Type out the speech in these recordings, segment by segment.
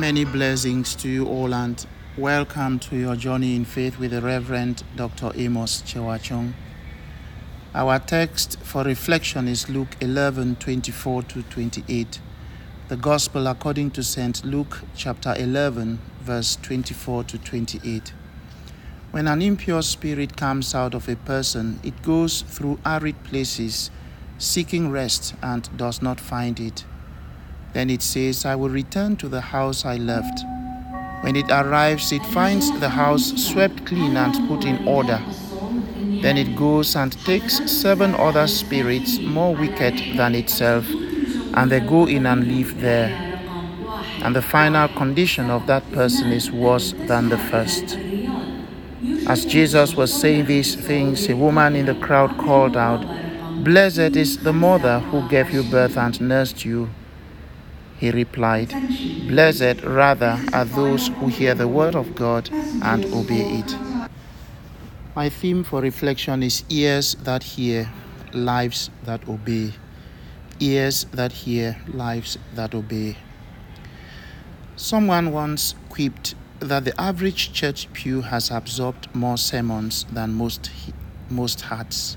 Many blessings to you all, and welcome to your journey in faith with the Reverend Dr. Amos Chewachong. Our text for reflection is Luke 11:24-28. The Gospel according to St. Luke chapter 11, verse 24-28. When an impure spirit comes out of a person, it goes through arid places, seeking rest, and does not find it. Then it says, "I will return to the house I left." When it arrives, it finds the house swept clean and put in order. Then it goes and takes 7 other spirits more wicked than itself, and they go in and live there. And the final condition of that person is worse than the first. As Jesus was saying these things, a woman in the crowd called out, "Blessed is the mother who gave you birth and nursed you." He replied, "Blessed rather are those who hear the word of God and obey it." My theme for reflection is ears that hear, lives that obey. Ears that hear, lives that obey. Someone once quipped that the average church pew has absorbed more sermons than most hearts.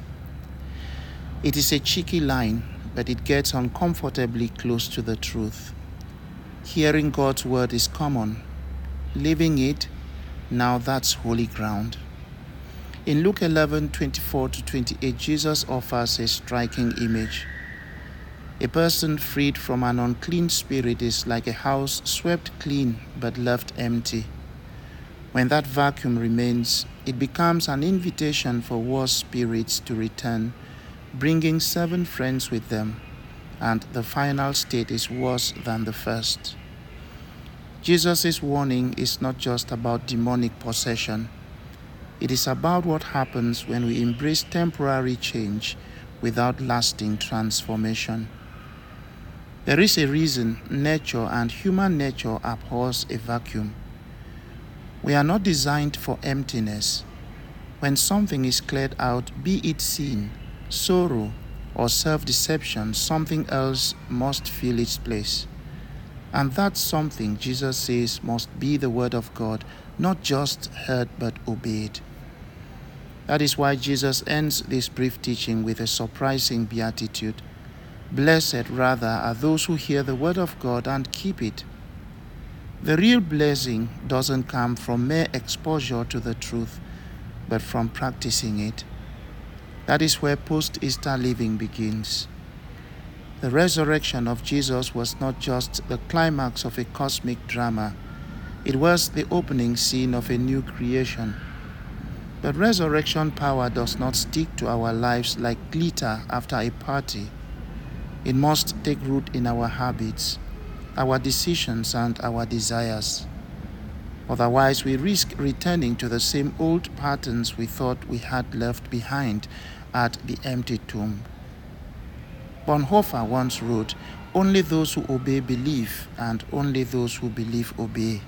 It is a cheeky line, but it gets uncomfortably close to the truth. Hearing God's word is common. Living it, now that's holy ground. In Luke 11:24-28, Jesus offers a striking image. A person freed from an unclean spirit is like a house swept clean but left empty. When that vacuum remains, it becomes an invitation for worse spirits to return, bringing 7 friends with them, and the final state is worse than the first. Jesus' warning is not just about demonic possession. It is about what happens when we embrace temporary change without lasting transformation. There is a reason nature and human nature abhors a vacuum. We are not designed for emptiness. When something is cleared out, be it sin, sorrow, or self-deception, something else must fill its place. And that something, Jesus says, must be the word of God, not just heard but obeyed. That is why Jesus ends this brief teaching with a surprising beatitude. Blessed rather are those who hear the word of God and keep it. The real blessing doesn't come from mere exposure to the truth, but from practicing it. That is where post-Easter living begins. The resurrection of Jesus was not just the climax of a cosmic drama. It was the opening scene of a new creation. But resurrection power does not stick to our lives like glitter after a party. It must take root in our habits, our decisions, and our desires. Otherwise, we risk returning to the same old patterns we thought we had left behind at the empty tomb. Bonhoeffer once wrote, "Only those who obey believe, and only those who believe obey."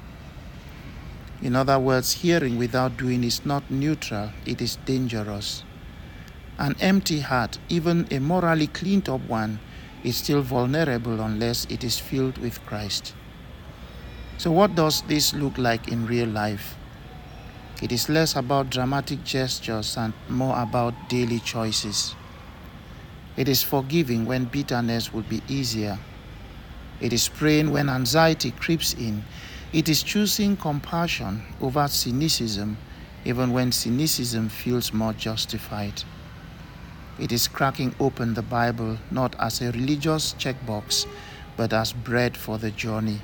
In other words, hearing without doing is not neutral, it is dangerous. An empty heart, even a morally cleaned up one, is still vulnerable unless it is filled with Christ. So what does this look like in real life? It is less about dramatic gestures and more about daily choices. It is forgiving when bitterness would be easier. It is praying when anxiety creeps in. It is choosing compassion over cynicism, even when cynicism feels more justified. It is cracking open the Bible not as a religious checkbox, but as bread for the journey.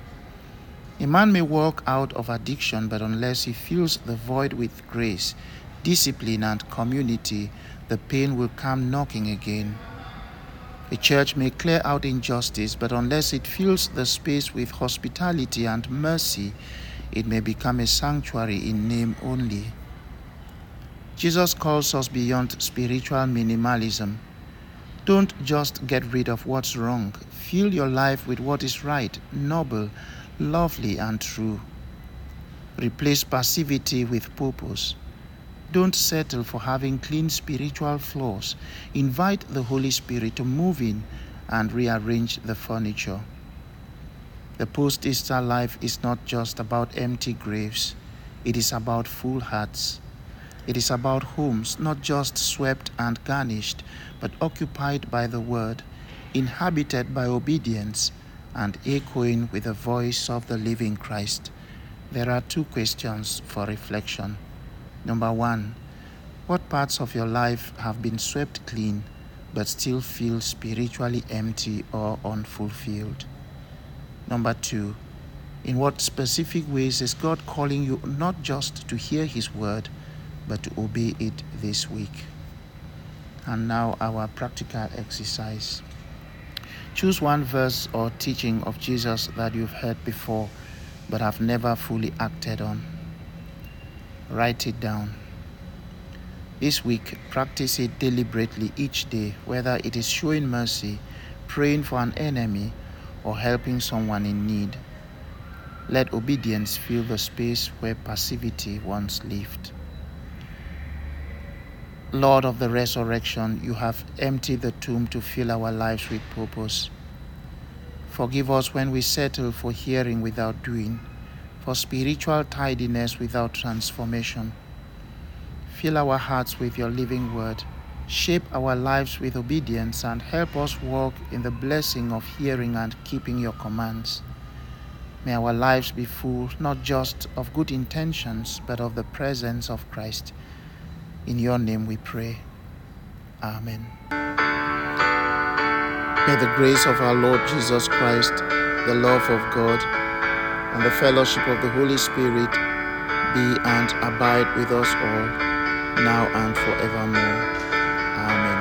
A man may walk out of addiction, but unless he fills the void with grace, discipline, and community, the pain will come knocking again. A church may clear out injustice, but unless it fills the space with hospitality and mercy, it may become a sanctuary in name only. Jesus calls us beyond spiritual minimalism. Don't just get rid of what's wrong. Fill your life with what is right, noble, lovely, and true. Replace passivity with purpose. Don't settle for having clean spiritual floors. Invite the Holy Spirit to move in and rearrange the furniture. The post-Easter life is not just about empty graves. It is about full hearts. It is about homes not just swept and garnished, but occupied by the Word, inhabited by obedience, and echoing with the voice of the living Christ. There are 2 questions for reflection. Number 1, what parts of your life have been swept clean but still feel spiritually empty or unfulfilled? Number 2, in what specific ways is God calling you not just to hear His word, but to obey it this week? And now our practical exercise. Choose one verse or teaching of Jesus that you've heard before but have never fully acted on. Write it down. This week, practice it deliberately each day, whether it is showing mercy, praying for an enemy, or helping someone in need. Let obedience fill the space where passivity once lived. Lord of the resurrection, you have emptied the tomb to fill our lives with purpose. Forgive us when we settle for hearing without doing, for spiritual tidiness without transformation. Fill our hearts with your living word. Shape our lives with obedience and help us walk in the blessing of hearing and keeping your commands. May our lives be full not just of good intentions, but of the presence of Christ. In your name we pray. Amen. May the grace of our Lord Jesus Christ, the love of God, and the fellowship of the Holy Spirit be and abide with us all, now and forevermore. Amen.